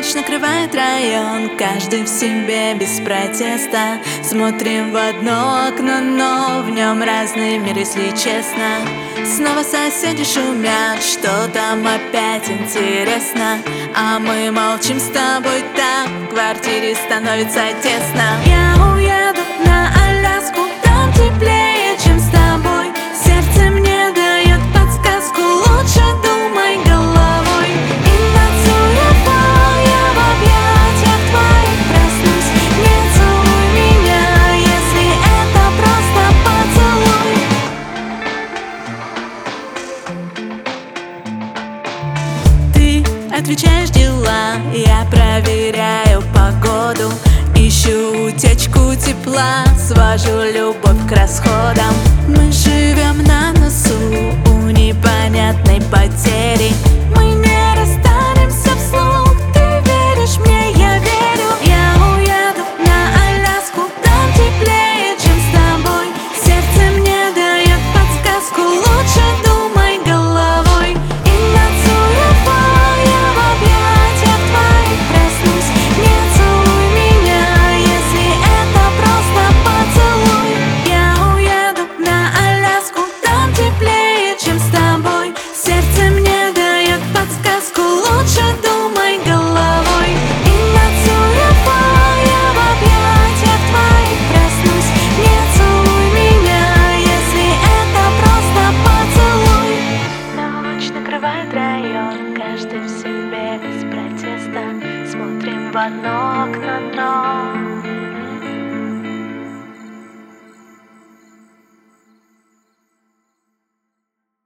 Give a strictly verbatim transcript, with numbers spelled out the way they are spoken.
Ночь накрывает район, каждый в себе без протеста. Смотрим в одно окно, но в нем разный мир, если честно. Снова соседи шумят, что там опять интересно. А мы молчим с тобой так, в квартире становится тесно. Я уеду на Аляску, там теплее, чем с тобой. Сердце мне дает подсказку, лучше думай головой. И танцуя пол, я в объятиях твоих проснусь. Не целуй меня, если это просто поцелуй. Ты отвечаешь дела, я проверяю погоду. Ищу утечку тепла, свожу любовь к расходам. Мы живем на носу у непонятной потери. Мы не расстанемся вслух, ты веришь мне, я верю. Я уеду на Аляску, там теплее, чем с тобой. Сердце мне дает подсказку, лучше думай головой. И танцуя пол, я в объятиях твоих проснусь. Не целуй меня, если это просто поцелуй. Я уеду на Аляску, там теплее, чем с тобой. Сердце мне дает подсказку, лучше думай головой. И танцуя пол, я в объятиях твоих проснусь. Не целуй меня, если это просто поцелуй. Ночь накрывает район, каждый в себе без протеста. Смотрим в одно окно, но